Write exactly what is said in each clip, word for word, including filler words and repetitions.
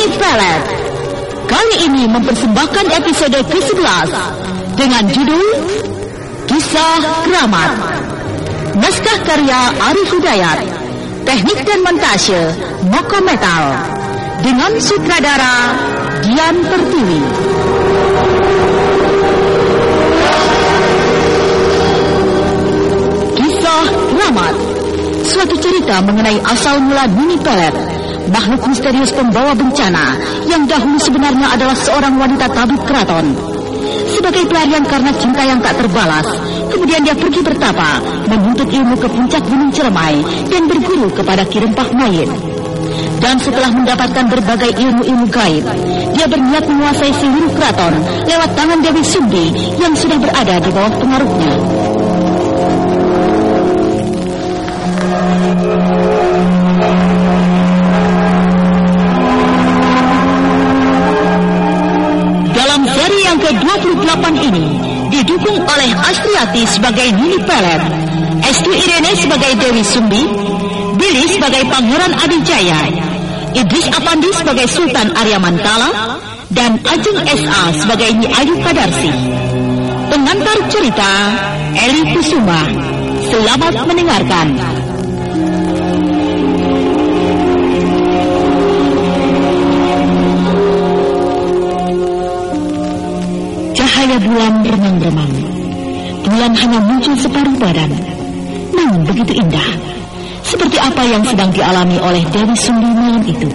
Mini Pelet. Kali ini mempersembahkan episode kesebelas dengan judul Kisah Keramat. Naskah karya Arif Hidayat, teknik dan montase Moko Metal, dengan sutradara Dian Pertiwi. Kisah Keramat, suatu cerita mengenai asal mula Mini Pelet, makhluk misterius pembawa bencana yang dahulu sebenarnya adalah seorang wanita tabib keraton. Sebagai pelarian karena cinta yang tak terbalas, kemudian dia pergi bertapa, menuntut ilmu ke puncak Gunung Ciremai dan berguru kepada Ki Rempah Mayit. Dan setelah mendapatkan berbagai ilmu-ilmu gaib, dia berniat menguasai seluruh keraton lewat tangan Dewi Sumbi yang sudah berada di bawah pengaruhnya. Dalam seri yang ke dua puluh delapan ini didukung oleh Astriati sebagai Mini Pelet, Estu Irene sebagai Dewi Sumbi, Billy sebagai Pangeran Adijaya, Idris Apandi sebagai Sultan Arya Mantala, dan Ajeng S A sebagai Nyi Ayu Kadarsi. Pengantar cerita Eli Kusuma. Selamat mendengarkan. Cahaya bulan remang-remang. Bulan hanya muncul separuh badan, namun begitu indah, seperti apa yang sedang dialami oleh Dewi Sumbi malam itu.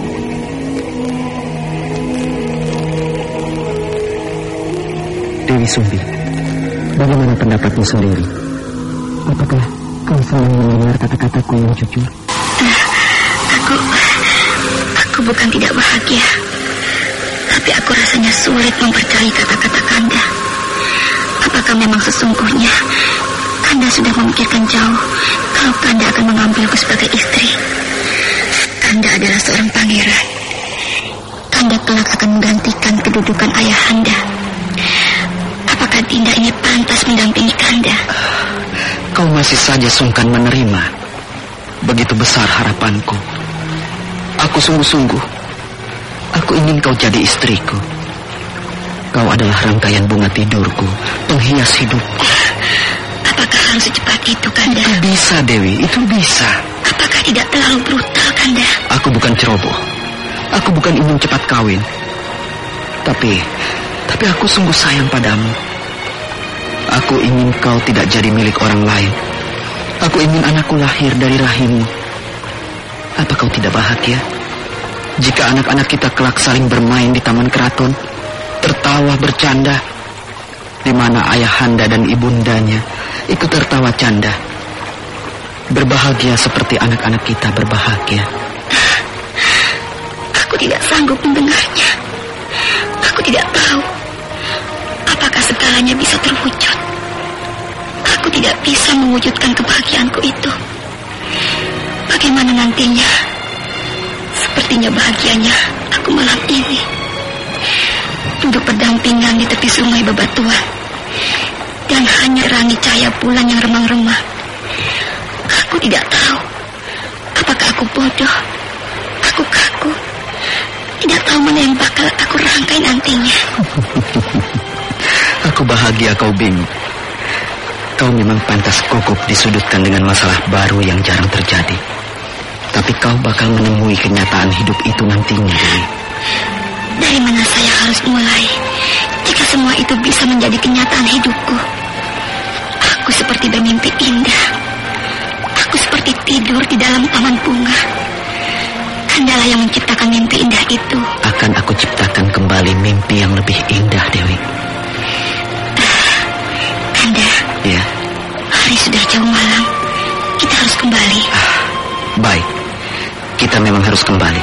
Dewi Sumbi, bagaimana pendapatmu sendiri? Apakah kau selalu mendengar kata-kataku yang jujur? Uh, aku, aku bukan tidak bahagia, tapi aku rasanya sulit mempercayai kata-kata Kanda. Apakah memang sesungguhnya Kanda sudah memikirkan jauh kalau Kanda akan mengambilku sebagai istri? Kanda adalah seorang pangeran. Kanda kelak akan menggantikan kedudukan ayahanda. Apakah Dinda ini pantas mendampingi Kanda? Kau masih saja sungkan menerima. Begitu besar harapanku. Aku sungguh-sungguh. Aku ingin kau jadi istriku. Kau adalah rangkaian bunga tidurku, penghias hidupku. Apakah harus secepat itu, Kanda? Itu bisa, Dewi, itu bisa. Apakah tidak terlalu brutal, Kanda? Aku bukan ceroboh. Aku bukan ingin cepat kawin. Tapi, tapi aku sungguh sayang padamu. Aku ingin kau tidak jadi milik orang lain. Aku ingin anakku lahir dari rahimmu. Apa kau tidak bahagia jika anak-anak kita kelak saling bermain di taman keraton, tertawa bercanda, di mana ayahanda dan ibundanya ikut tertawa canda, berbahagia seperti anak-anak kita berbahagia? Aku tidak sanggup mendengarnya. Aku tidak tahu apakah segalanya bisa terwujud. Aku tidak bisa mewujudkan kebahagiaanku itu. Bagaimana nantinya? Sepertinya bahagianya aku malam ini, duduk berdampingan di tepi sungai Bebatuan, dan hanya rangi cahaya bulan yang remang-remang. Aku tidak tahu apakah aku bodoh, aku kaku, tidak tahu mana yang bakal aku rangkai nantinya. Aku bahagia kau bingung. Kau memang pantas gugup disudutkan dengan masalah baru yang jarang terjadi. Tapi kau bakal menemui kenyataan hidup itu nantinya, Dewi. Dari mana saya harus mulai jika semua itu bisa menjadi kenyataan hidupku? Aku seperti bermimpi indah. Aku seperti tidur di dalam taman bunga. Kandalah yang menciptakan mimpi indah itu. Akan aku ciptakan kembali mimpi yang lebih indah, Dewi. Uh, Kanda. Ya. Hari sudah jauh malam. Kita harus kembali. Ah, baik. Kita memang harus kembali.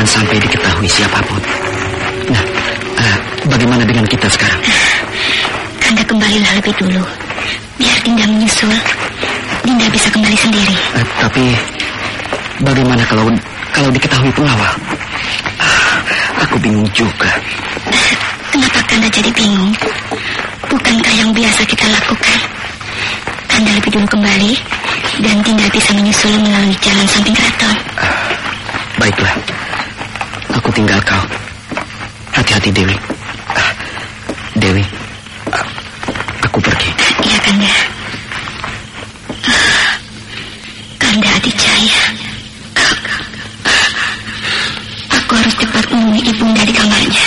sampai diketahui siapapun. Nah, uh, bagaimana dengan kita sekarang? Kanda kembalilah lebih dulu. Biar Dinda menyusul. Dinda bisa kembali sendiri. Uh, tapi bagaimana kalau kalau diketahui pengawal? Uh, aku bingung juga. Uh, kenapa Kanda jadi bingung? Bukankah yang biasa kita lakukan? Kanda lebih dulu kembali dan Dinda bisa menyusul melalui jalan samping keraton. Uh, baiklah. Aku tinggal kau. Hati-hati Dewi. Uh, Dewi, uh, aku pergi. Iya Kanda. Uh, Kanda Adijaya. Aku harus cepat menemui ibunda di kamarnya.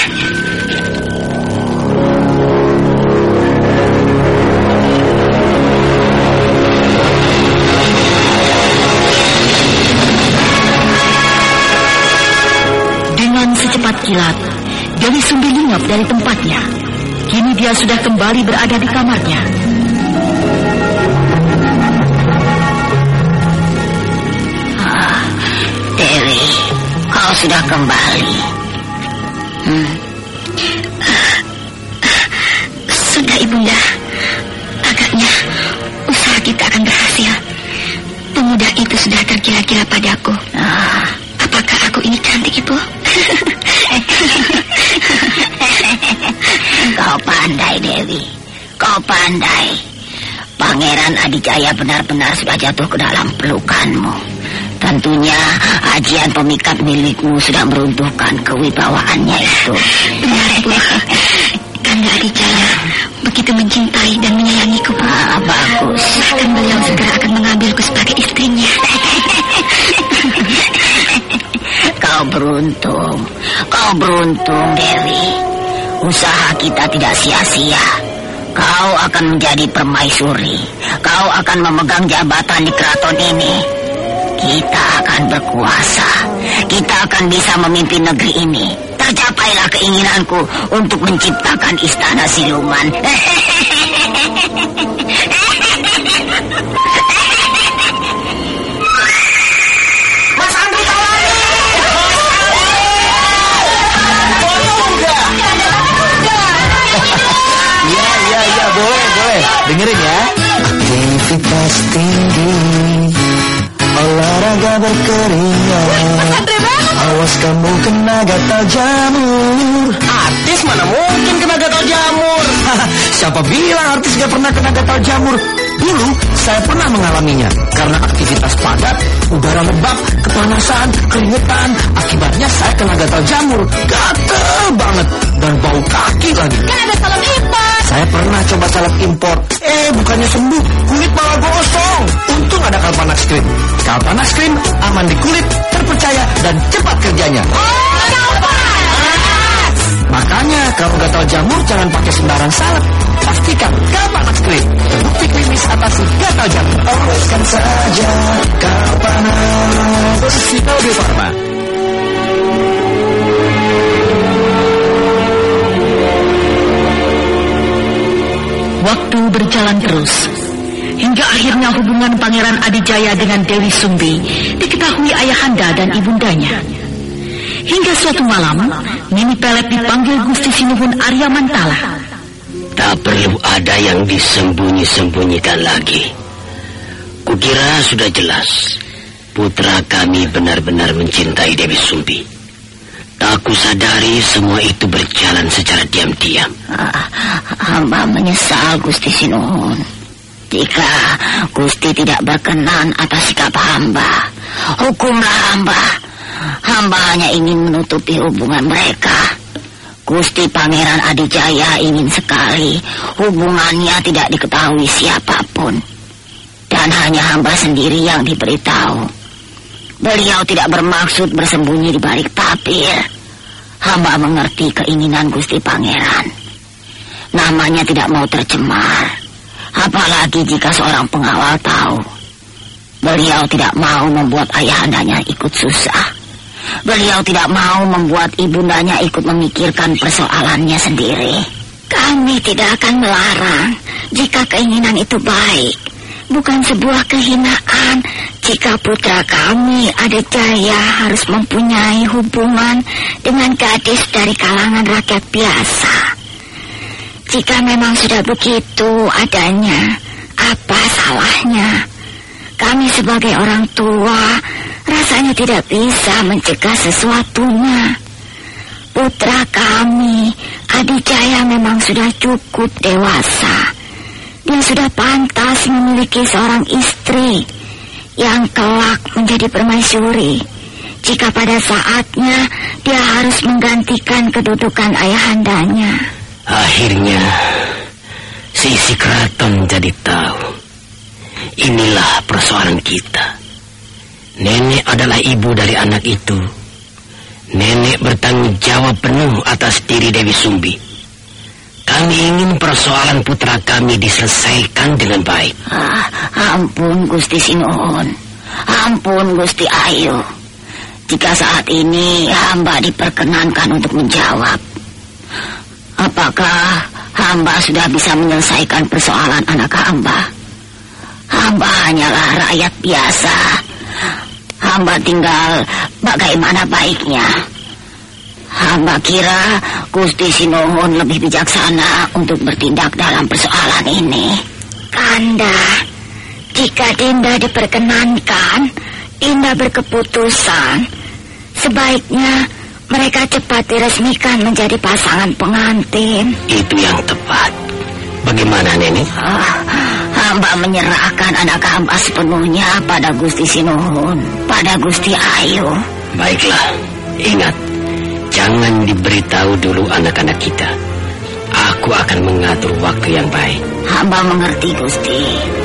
Dengan secepat kilat, Dewi Sumbi lenyap dari tempatnya. Kini dia sudah kembali berada di kamarnya. Ah, Dewi, kau sudah kembali. Hmm. Sudah ibunda. Agaknya usaha kita akan berhasil. Pemuda itu sudah tergila-gila padaku. Ah. Apakah aku ini cantik, Ibu? Kau pandai, Dewi. Kau pandai. Pangeran Adijaya benar-benar sudah jatuh ke dalam pelukanmu. Tentunya ajian pemikat milikmu sudah meruntuhkan kewibawaannya itu. Benar, Bu. Kanda Adijaya begitu mencintai dan menyayangiku, Bu. Ah, bagus. Bahkan beliau segera akan mengambilku sebagai istrinya. Kau beruntung. Kau beruntung, Dewi. Usaha kita tidak sia-sia. Kau akan menjadi permaisuri. Kau akan memegang jabatan di keraton ini. Kita akan berkuasa. Kita akan bisa memimpin negeri ini. Tercapailah keinginanku untuk menciptakan istana siluman. Mas Andri Tawari! Iya, iya, iya, boleh, boleh. Dengerin ya. Aktivitas tinggi, olahraga berkeringat. Awas kamu kena gatal jamur. Artis mana mungkin kena gatal jamur? Siapa bilang artis gak pernah kena gatal jamur? Dulu saya pernah mengalaminya. Karena aktivitas padat, udara lembab, kepanasan, keringetan. Akibatnya saya kena gatal jamur. Gatel banget. Dan bau kaki lagi. Kan ada salam impor. Saya pernah coba salep impor. Eh, bukannya sembuh, kulit malah gosong. Untung ada Kalpanax Cream. Kalpanax Cream aman di kulit, terpercaya, dan cepat kerjanya. Oh, Kalpanax! Makanya kalau gatal jamur jangan pakai sembarang salep. Pastikan Kalpanax Cream terbukti klinis atasi gatal jamur. Oleskan saja Kalpanax. Posisi Audio Farma. Waktu berjalan terus, hingga akhirnya hubungan Pangeran Adijaya dengan Dewi Sumbi diketahui ayahanda dan ibundanya. Hingga suatu malam, Nini Pelet dipanggil Gusti Sinuhun Arya Mantala. Tak perlu ada yang disembunyi-sembunyikan lagi. Kukira sudah jelas, putra kami benar-benar mencintai Dewi Sumbi. Tak kusadari semua itu berjalan secara diam-diam. Ah, hamba menyesal Gusti Sinuhun. Jika Gusti tidak berkenan atas sikap hamba, hukumlah hamba. Hamba hanya ingin menutupi hubungan mereka. Gusti Pangeran Adijaya ingin sekali hubungannya tidak diketahui siapapun. Dan hanya hamba sendiri yang diberitahu. Beliau tidak bermaksud bersembunyi di balik tapir. Hamba mengerti keinginan Gusti Pangeran. Namanya tidak mau tercemar. Apalagi jika seorang pengawal tahu. Beliau tidak mau membuat ayahandanya ikut susah. Beliau tidak mau membuat ibundanya ikut memikirkan persoalannya sendiri. Kami tidak akan melarang jika keinginan itu baik. Bukan sebuah kehinaan. mengatakan jika putra kami Adijaya harus mempunyai hubungan dengan gadis dari kalangan rakyat biasa. Jika memang sudah begitu adanya, apa salahnya? Kami sebagai orang tua rasanya tidak bisa mencegah sesuatunya. Putra kami Adijaya memang sudah cukup dewasa. Dia sudah pantas memiliki seorang istri yang kelak menjadi permaisuri. Jika pada saatnya dia harus menggantikan kedudukan ayahandanya. Akhirnya si isi keraton jadi tahu. Inilah persoalan kita. Nenek adalah ibu dari anak itu. Nenek bertanggung jawab penuh atas diri Dewi Sumbi. Kami ingin persoalan putra kami diselesaikan dengan baik. Ah, ampun Gusti Sinuhun. Ampun Gusti Ayu. Jika saat ini hamba diperkenankan untuk menjawab, apakah hamba sudah bisa menyelesaikan persoalan anak hamba? Hamba hanyalah rakyat biasa. Hamba tinggal bagaimana baiknya. Hamba kira Gusti Sinuhun lebih bijaksana untuk bertindak dalam persoalan ini. Kanda, jika Dinda diperkenankan, Dinda berkeputusan sebaiknya mereka cepat diresmikan menjadi pasangan pengantin. Itu yang tepat. Bagaimana, Nenek? Ah, hamba menyerahkan anak hamba sepenuhnya pada Gusti Sinuhun, pada Gusti Ayu. Baiklah, ingat, jangan diberitahu dulu anak-anak kita. Aku akan mengatur waktu yang baik. Hamba mengerti, Gusti.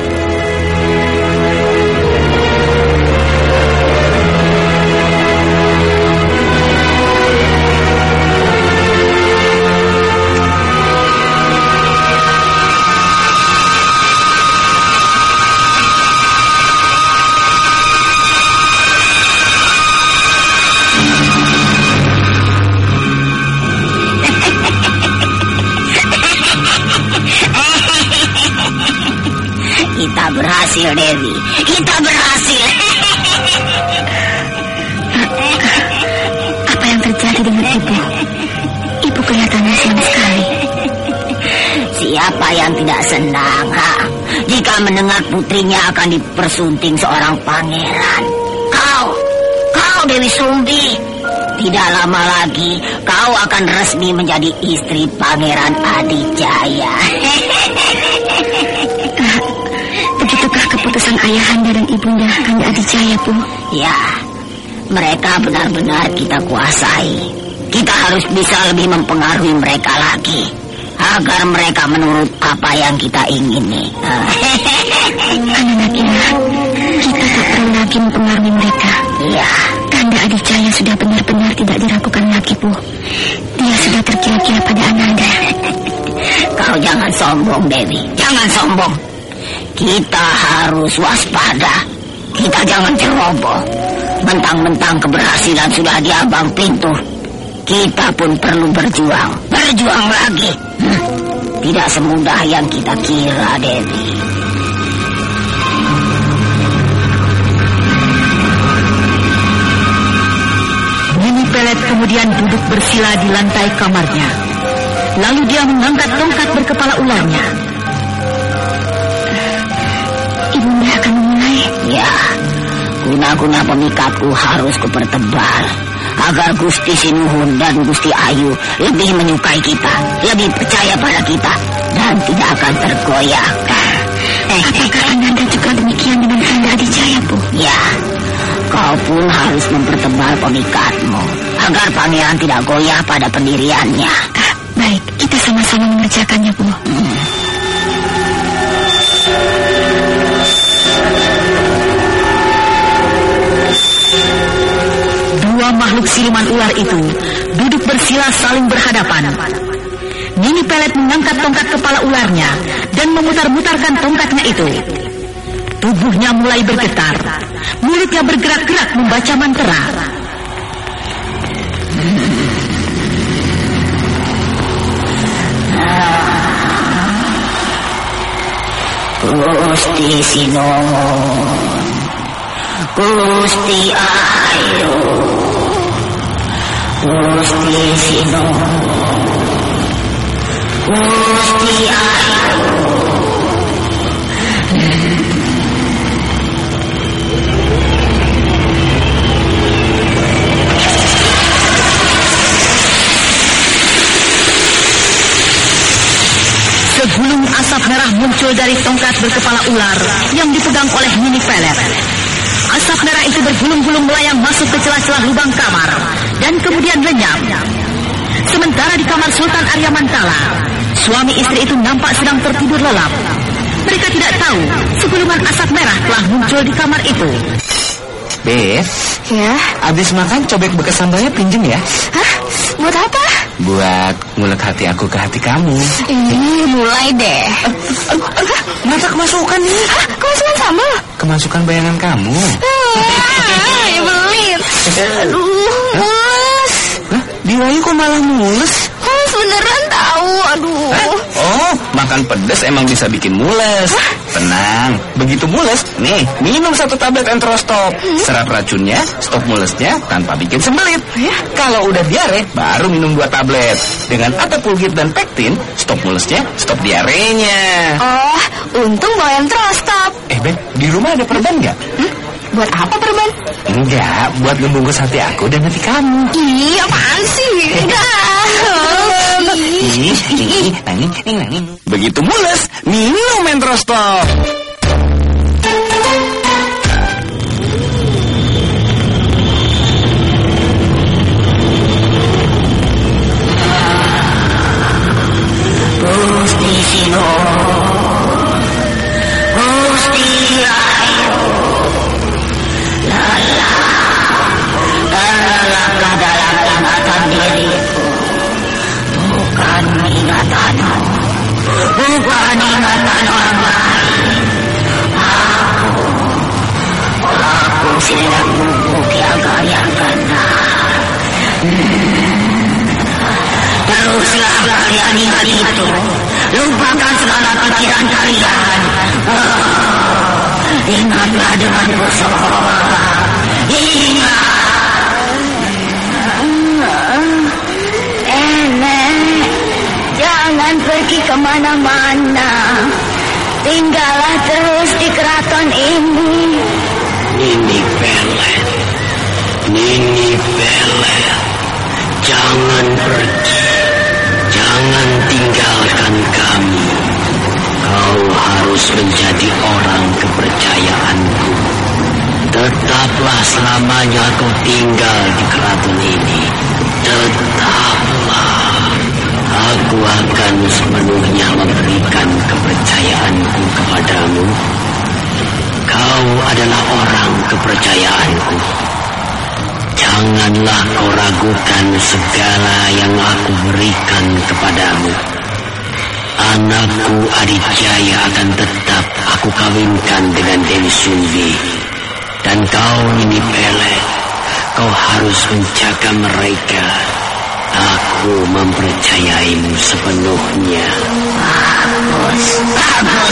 Kita berhasil, Dewi. Kita berhasil. Apa yang terjadi dengan ibu? Ibu kelihatannya senang sekali. Siapa yang tidak senang, ha? Jika mendengar putrinya akan dipersunting seorang pangeran. Kau, kau Dewi Sumbi. Tidak lama lagi kau akan resmi menjadi istri Pangeran Adijaya. Begitukah keputusan ayahanda dan ibunda Kanda Adijaya, Bu? Ya, mereka benar-benar kita kuasai. Kita harus bisa lebih mempengaruhi mereka lagi, agar mereka menurut apa yang kita ingini. Anak-anak, kita tak perlu lagi mempengaruhi mereka. Ya, Kanda Adijaya sudah benar-benar tidak diragukan lagi, Bu. Dia sudah terkira-kira pada Ananda. Kau jangan sombong, Dewi. Jangan sombong. Kita harus waspada. Kita jangan ceroboh. Mentang-mentang keberhasilan sudah di ambang pintu, kita pun perlu berjuang. Berjuang lagi. Hmm, tidak semudah yang kita kira, Dewi. Nini Pelet kemudian duduk bersila di lantai kamarnya. Lalu dia mengangkat tongkat berkepala ularnya. Ibunda akan memulai. Ya, guna-guna pemikatku harus kupertebal agar Gusti Sinuhun dan Gusti Ayu lebih menyukai kita, lebih percaya pada kita, dan tidak akan tergoyahkan. Eh, apakah Ananda juga demikian dengan Kanda Adijaya, Bu? Ya, kau pun harus mempertebal pemikatmu agar pangeran tidak goyah pada pendiriannya. Ah, baik, kita sama-sama mengerjakannya, Bu. Hmm. Dua makhluk siluman ular itu duduk bersila saling berhadapan. Nini Pelet mengangkat tongkat kepala ularnya dan memutar-mutarkan tongkatnya itu. Tubuhnya mulai bergetar, mulutnya bergerak-gerak membaca mantra. Gusti Sinuhun, Gusti Ayu, Gusti Sinuhun, Gusti Ayu. Segulung asap merah muncul dari tongkat berkepala ular yang dipegang oleh Nini Pelet. Asap merah itu bergulung-gulung melayang masuk ke celah-celah lubang kamar dan kemudian lenyap. Sementara di kamar Sultan Arya Mantala, suami istri itu nampak sedang tertidur lelap. Mereka tidak tahu segulungan asap merah telah muncul di kamar itu. Beb, Ya, abis makan cobek bekas sambalnya pinjem ya. hah? Buat apa? Buat ngulek hati aku ke hati kamu. Ini mulai deh. Masa kemasukan nih? Hah? Kemasukan sambal? Kemasukan bayangan kamu. Ah, belit. Aduh, mules. Hah? Dirayu kok malah mules? Mules beneran tahu. Aduh. Hah? Oh, makan pedas emang bisa bikin mules. Tenang, begitu mules, nih minum satu tablet Enterostop. Serap racunnya, stop mulesnya tanpa bikin sembelit. Kalau udah diare, baru minum dua tablet. Dengan Atapulgit dan Pektin, stop mulesnya, stop diarenya. Oh, untung bawa Enterostop. Eh, Beb, di rumah ada perban nggak? Hmm? Buat apa perban? Enggak, buat ngebungkus hati aku dan hati kamu. Ih, apaan sih? Enggak. Ih, ih, nanging, nanging. Begitu mules, minum Enterostop. Gusti Sinuhun, Gusti Ayu, lelakah dalam ingatan diriku, bukan ingatanmu, bukan ingatan orang lain. Aku, aku sedang membuki agar yang benar. Teruslah kalian ingat itu. Lupakan segala pikiran kalian. Oh, ingatlah dengan bersorak. Ingat. Enek, jangan pergi kemana-mana. Tinggallah terus di keraton ini. Nini Pelet, Nini Pelet, jangan pergi, jangan tinggalkan kami. Kau harus menjadi orang kepercayaanku. Tetaplah selamanya kau tinggal di keraton ini. Tetaplah. Aku akan sepenuhnya memberikan kepercayaanku kepadamu. Kau adalah orang kepercayaanku. Janganlah kau ragukan segala yang aku berikan kepadamu. Anakku Adijaya akan tetap aku kawinkan dengan Dewi Sumbi. Dan kau Nini Pelet, kau harus menjaga mereka. Aku mempercayaimu sepenuhnya. Bagus, bagus.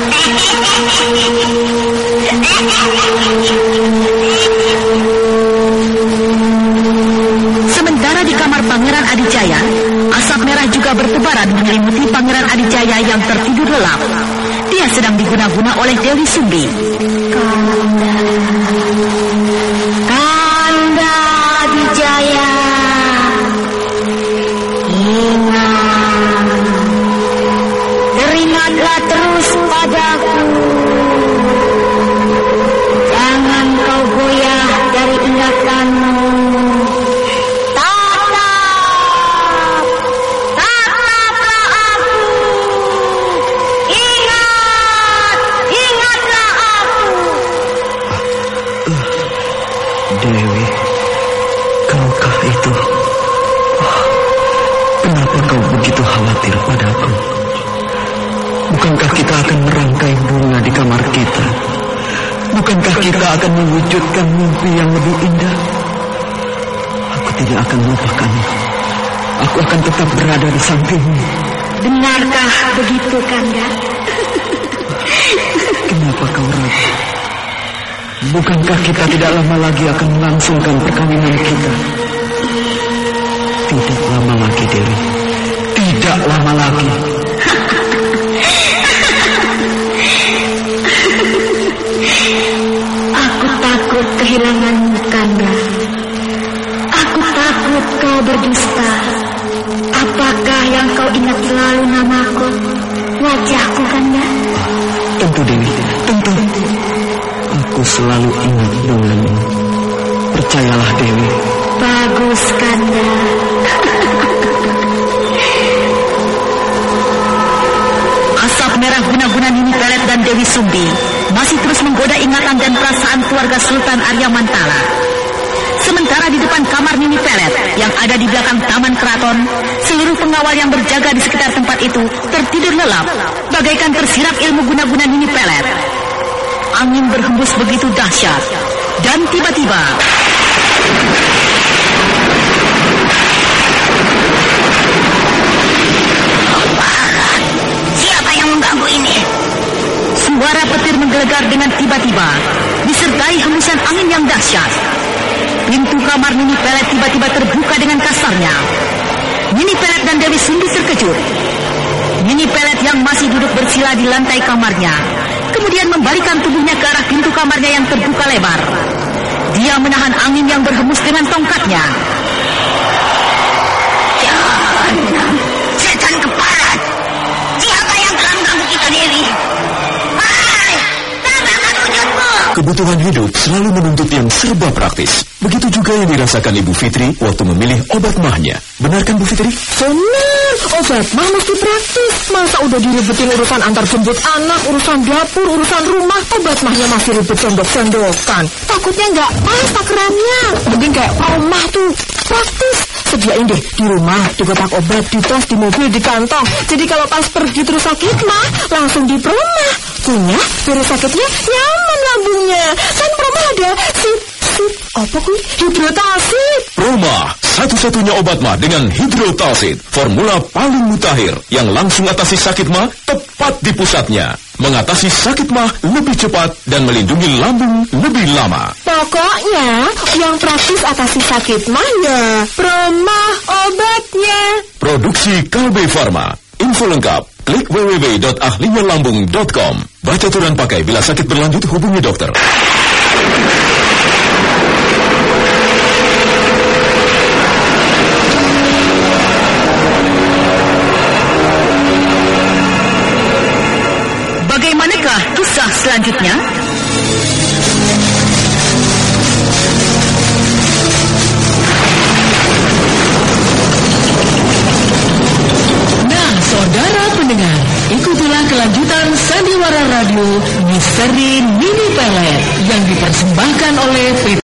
Sementara di kamar Pangeran Adijaya, asap merah juga bertebaran menyelimuti Pangeran Adijaya yang tertidur lelap. Dia sedang diguna-guna oleh Dewi Sumbi. Kanda, Kanda Adijaya, ingat, teringatlah terus padaku. Jangan kau goyah dari ingatanmu. Tatap, tataplah aku. Ingat, ingatlah aku. Dewi, kaukah itu? Oh, kenapa kau begitu khawatir padaku? Bukankah kita akan merangkai bunga di kamar kita? Bukankah kita akan mewujudkan mimpi yang lebih indah? Aku tidak akan melupakanmu. Aku akan tetap berada di sampingmu. Benarkah begitu, Kanda? Kenapa kau ragu? Bukankah kita tidak lama lagi akan melangsungkan perkawinan kita? Tidak lama lagi, Dewi. Tidak lama lagi. Aku takut kehilanganmu, Kanda. Aku takut kau berdusta. Apakah yang kau ingat selalu namaku, wajahku, Kanda? Tentu, Dewi, tentu. Aku selalu ingat denganmu. Percayalah, Dewi. Bagus, Kanda. Asap merah guna-guna Nini Pelet dan Dewi Sumbi masih terus menggoda ingatan dan perasaan keluarga Sultan Arya Mantala. Sementara di depan kamar Nini Pelet yang ada di belakang taman keraton, seluruh pengawal yang berjaga di sekitar tempat itu tertidur lelap, bagaikan tersirat ilmu guna-guna Nini Pelet. Angin berhembus begitu dahsyat, dan tiba-tiba Siapa yang mengganggu ini? suara petir menggelegar dengan tiba-tiba, disertai hembusan angin yang dahsyat. Pintu kamar Nini Pelet tiba-tiba terbuka dengan kasarnya. Nini Pelet dan Dewi Sumbi terkejut. Nini Pelet yang masih duduk bersila di lantai kamarnya, kemudian membalikan tubuhnya ke arah pintu kamarnya yang terbuka lebar. Dia menahan angin yang berhembus dengan tongkatnya. Jangan, setan keparat. Siapa yang telah mengganggu kita, Dewi? Hai, tampakkan wujudmu. Kebutuhan hidup selalu menuntut yang serba praktis. Begitu juga yang dirasakan Ibu Fitri waktu memilih obat mahnya. Benarkan, Bu Fitri? Benar, obat mah mesti praktis. Masa udah diribetin urusan antar jemput anak, urusan dapur, urusan rumah, obat mahnya masih ribet sendok-sendokan. Takutnya nggak pas takarannya. Mungkin kayak omah tuh, praktis. Sediain deh di rumah, di kotak obat, di tas, di mobil, di kantong. Jadi kalau pas pergi terus sakit mah, langsung di promah. Punya, virus sakitnya nyaman lambungnya. Kan promah ada sip, sip, apa kuy? Hidrotalsit. Promah, satu-satunya obat mah dengan hidrotalsit. Formula paling mutakhir yang langsung atasi sakit mah tepat di pusatnya. Mengatasi sakit mah lebih cepat dan melindungi lambung lebih lama. Pokoknya yang praktis atasi sakit mah ya Promah obatnya. Produksi Kalbe Farma. Info lengkap klik w w w dot ahlinya lambung dot com. Baca aturan pakai, bila sakit berlanjut hubungi dokter. Bagaimanakah kisah selanjutnya? Nah, saudara pendengar, ikutilah kelanjutan Sandiwara Radio Misteri Nini Pelet yang dipersembahkan oleh P